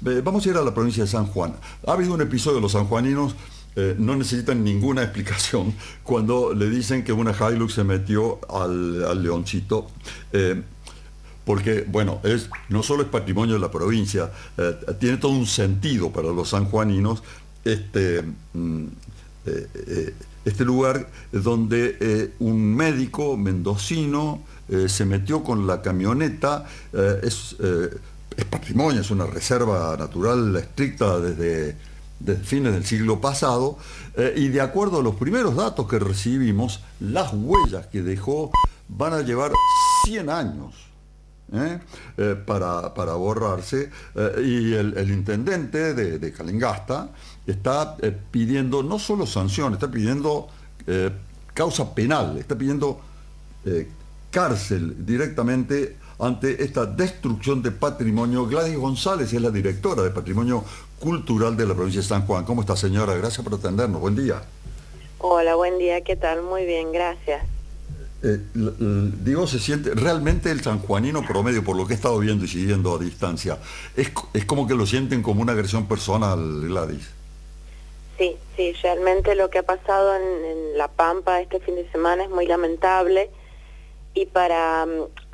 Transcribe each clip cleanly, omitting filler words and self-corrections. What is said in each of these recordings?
Vamos a ir a la provincia de San Juan. Ha habido un episodio, los sanjuaninos no necesitan ninguna explicación cuando le dicen que una Hilux se metió al Leoncito. Porque, bueno, no solo es patrimonio de la provincia, tiene todo un sentido para los sanjuaninos este lugar donde un médico mendocino se metió con la camioneta. Es patrimonio, es una reserva natural estricta desde fines del siglo pasado, y de acuerdo a los primeros datos que recibimos, las huellas que dejó van a llevar 100 años para borrarse, y el intendente de Calingasta está pidiendo no solo sanciones, está pidiendo causa penal, está pidiendo cárcel directamente ante esta destrucción de patrimonio. Gladys González es la directora de Patrimonio Cultural de la provincia de San Juan. ¿Cómo está, señora? Gracias por atendernos. Buen día. Hola, buen día. ¿Qué tal? Muy bien, gracias. Digo, se siente realmente el sanjuanino promedio, por lo que he estado viendo y siguiendo a distancia, es como que lo sienten como una agresión personal, Gladys. Sí, realmente lo que ha pasado en La Pampa este fin de semana es muy lamentable, y para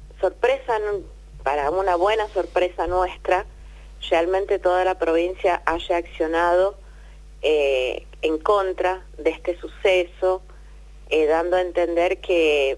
una buena sorpresa nuestra, realmente toda la provincia haya accionado en contra de este suceso, dando a entender que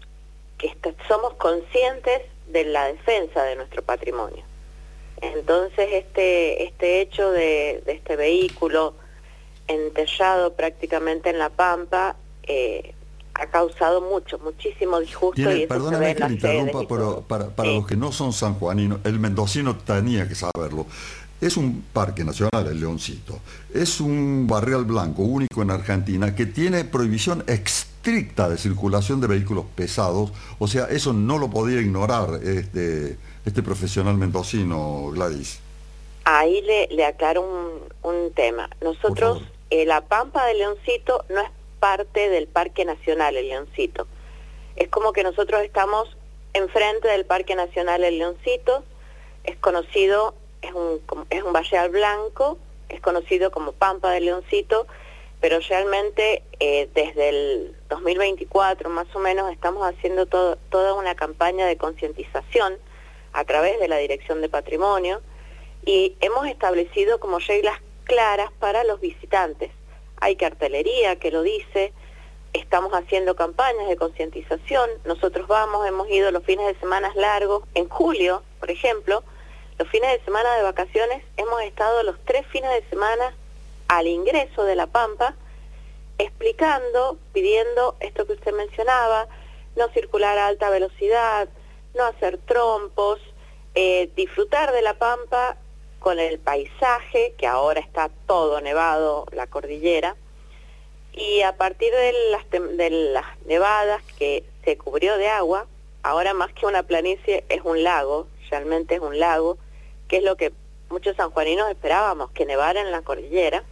somos conscientes de la defensa de nuestro patrimonio. Entonces este hecho de este vehículo enterrado prácticamente en La Pampa ha causado muchísimo disgusto. Perdóname que le interrumpa, pero para los que no son sanjuaninos, el mendocino tenía que saberlo. Es un parque nacional, el Leoncito. Es un barrial blanco único en Argentina que tiene prohibición estricta de circulación de vehículos pesados. O sea, eso no lo podía ignorar este profesional mendocino, Gladys. Ahí le aclaro un tema. Nosotros, La Pampa del Leoncito no es parte del Parque Nacional El Leoncito. Es como que nosotros estamos enfrente del Parque Nacional El Leoncito. Es conocido, es un barrial blanco, es conocido como Pampa del Leoncito, pero realmente desde el 2024 más o menos estamos haciendo toda una campaña de concientización a través de la Dirección de Patrimonio, y hemos establecido como reglas claras para los visitantes. Hay cartelería que lo dice, estamos haciendo campañas de concientización. Nosotros hemos ido los fines de semana largos, en julio, por ejemplo, los fines de semana de vacaciones, hemos estado los 3 fines de semana al ingreso de La Pampa, explicando, pidiendo esto que usted mencionaba, no circular a alta velocidad, no hacer trompos, disfrutar de La Pampa con el paisaje, que ahora está todo nevado, la cordillera, y a partir de las nevadas que se cubrió de agua, ahora más que una planicie es un lago, realmente es un lago, que es lo que muchos sanjuaninos esperábamos, que nevara en la cordillera.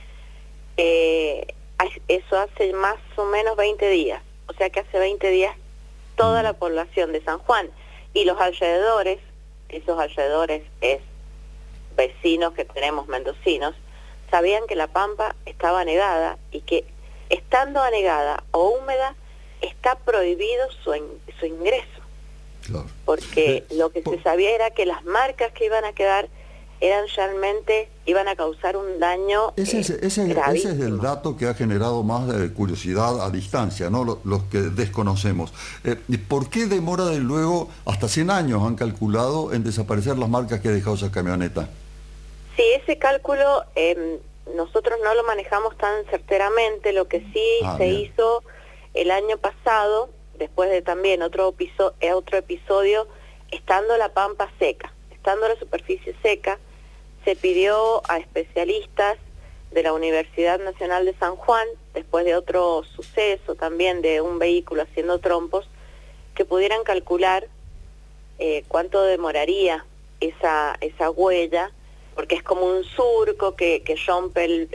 Eso hace más o menos 20 días, o sea que hace 20 días toda la población de San Juan y los alrededores, esos alrededores es vecinos que tenemos mendocinos, sabían que La Pampa estaba anegada, y que estando anegada o húmeda está prohibido su ingreso. Claro. Porque lo que se sabía era que las marcas que iban a quedar iban a causar un daño ese es el dato que ha generado más curiosidad a distancia, ¿no? Los que desconocemos. ¿Por qué demora de luego hasta 100 años han calculado en desaparecer las marcas que ha dejado esa camioneta? Sí, ese cálculo nosotros no lo manejamos tan certeramente. Lo que sí se hizo el año pasado, después de también otro episodio, estando La Pampa seca, estando la superficie seca, se pidió a especialistas de la Universidad Nacional de San Juan, después de otro suceso también de un vehículo haciendo trompos, que pudieran calcular cuánto demoraría esa huella, porque es como un surco que rompe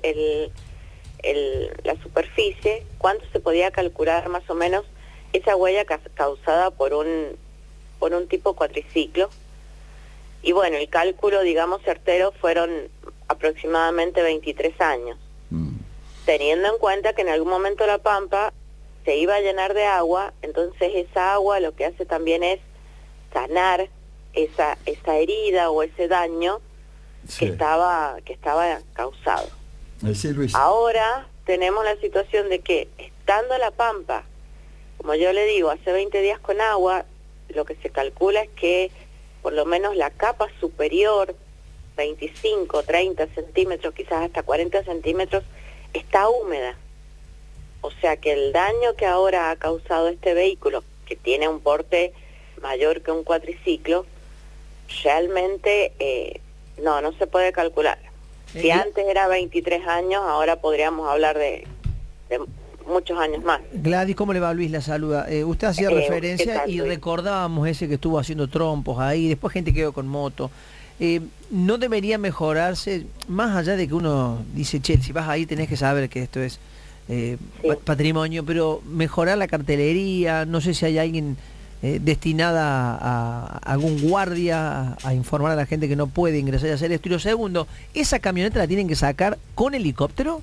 la superficie, cuánto se podía calcular más o menos esa huella causada por un tipo cuatriciclo. Y bueno, el cálculo, digamos, certero fueron aproximadamente 23 años, teniendo en cuenta que en algún momento la Pampa se iba a llenar de agua, entonces esa agua lo que hace también es sanar esa herida o ese daño que estaba causado. Sí, Luis. Ahora tenemos la situación de que estando la Pampa, como yo le digo, hace 20 días con agua, lo que se calcula es que por lo menos la capa superior, 25, 30 centímetros, quizás hasta 40 centímetros, está húmeda. O sea que el daño que ahora ha causado este vehículo, que tiene un porte mayor que un cuatriciclo, realmente no se puede calcular. Si antes era 23 años, ahora podríamos hablar de muchos años más. Gladys, ¿cómo le va? Luis la saluda. Usted hacía referencia y recordábamos ese que estuvo haciendo trompos ahí, después gente quedó con moto. ¿No debería mejorarse, más allá de que uno dice, che, si vas ahí tenés que saber que esto es patrimonio, pero mejorar la cartelería? No sé si hay alguien destinada a algún guardia a informar a la gente que no puede ingresar y hacer esto. Y lo segundo, ¿esa camioneta la tienen que sacar con helicóptero?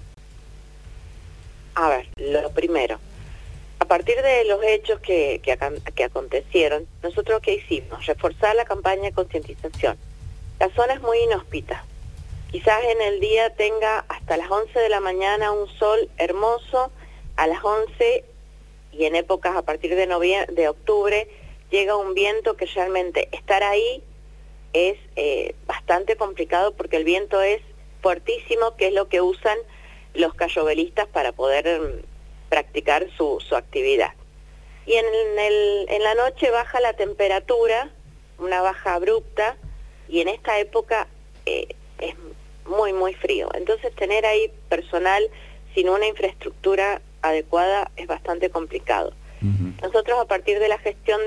A ver, lo primero, a partir de los hechos que acontecieron, nosotros ¿qué hicimos? Reforzar la campaña de concientización. La zona es muy inhóspita. Quizás en el día tenga hasta las 11 de la mañana un sol hermoso, a las 11 y en épocas a partir de octubre llega un viento que realmente estar ahí es bastante complicado porque el viento es fuertísimo, que es lo que usan los cayovelistas para poder practicar su actividad. Y en la noche baja la temperatura, una baja abrupta, y en esta época es muy, muy frío. Entonces tener ahí personal sin una infraestructura adecuada es bastante complicado. Nosotros a partir de la gestión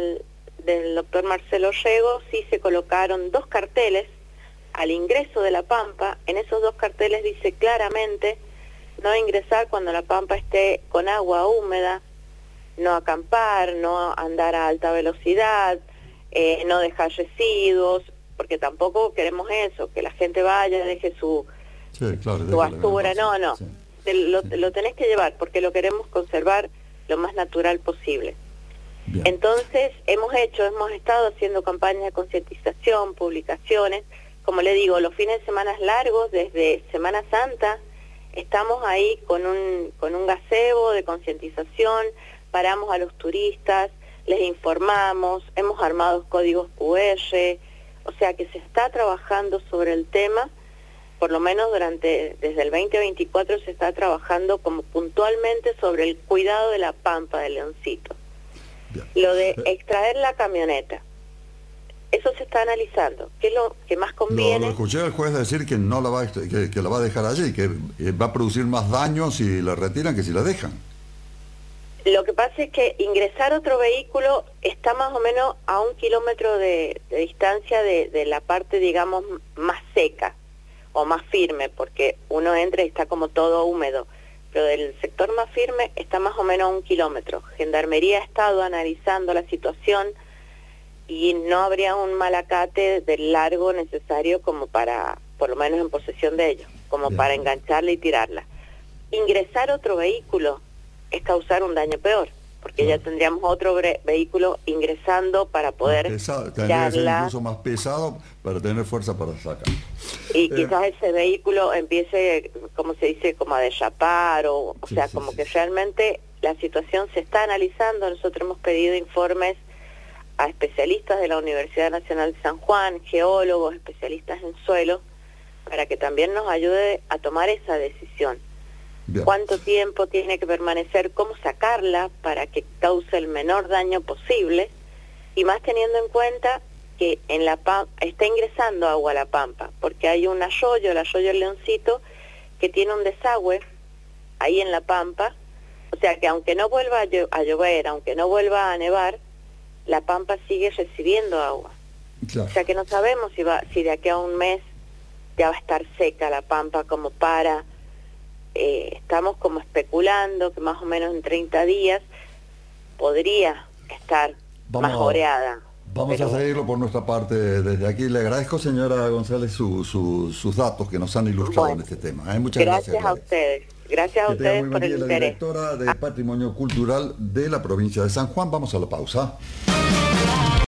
del doctor Marcelo Rego sí se colocaron 2 carteles al ingreso de la Pampa. En esos 2 carteles dice claramente no ingresar cuando la Pampa esté con agua húmeda, no acampar, no andar a alta velocidad, no dejar residuos, porque tampoco queremos eso, que la gente vaya, deje su basura, no. Lo tenés que llevar porque lo queremos conservar lo más natural posible. Bien. Entonces hemos estado haciendo campañas de concientización, publicaciones, como le digo, los fines de semana largos, desde Semana Santa, estamos ahí con un gazebo de concientización, paramos a los turistas, les informamos, hemos armado códigos QR, o sea que se está trabajando sobre el tema, por lo menos desde el 2024 se está trabajando como puntualmente sobre el cuidado de la Pampa del Leoncito. Bien. Lo de extraer la camioneta, eso se está analizando. ¿Qué es lo que más conviene? Lo escuché al juez decir que no la va que la va a dejar allí, que va a producir más daño si la retiran que si la dejan. Lo que pasa es que ingresar otro vehículo está más o menos a 1 kilómetro de distancia de la parte, digamos, más seca o más firme, porque uno entra y está como todo húmedo, pero del sector más firme está más o menos a 1 kilómetro. Gendarmería ha estado analizando la situación y no habría un malacate del largo necesario como para, por lo menos en posesión de ellos, como para engancharla y tirarla. Ingresar otro vehículo es causar un daño peor, porque ya tendríamos otro vehículo ingresando para poder tendría que ser incluso más pesado para tener fuerza para sacar. Y quizás ese vehículo empiece, como se dice, como a derrapar, o sea, como que realmente la situación se está analizando. Nosotros hemos pedido informes a especialistas de la Universidad Nacional de San Juan, geólogos, especialistas en suelo, para que también nos ayude a tomar esa decisión. Bien. ¿Cuánto tiempo tiene que permanecer? ¿Cómo sacarla para que cause el menor daño posible? Y más teniendo en cuenta que en la está ingresando agua a la Pampa, porque hay un arroyo, el arroyo El Leoncito, que tiene un desagüe ahí en la Pampa. O sea que aunque no vuelva a llover, aunque no vuelva a nevar, la Pampa sigue recibiendo agua. Claro. O sea que no sabemos si de aquí a un mes ya va a estar seca la Pampa como para... estamos como especulando que más o menos en 30 días podría estar más oreada. Vamos a seguirlo por nuestra parte desde aquí. Le agradezco, señora González, sus datos que nos han ilustrado en este tema. Muchas gracias. Gracias a ustedes. Gracias a ustedes por el interés. La directora de Patrimonio Cultural de la provincia de San Juan. Vamos a la pausa.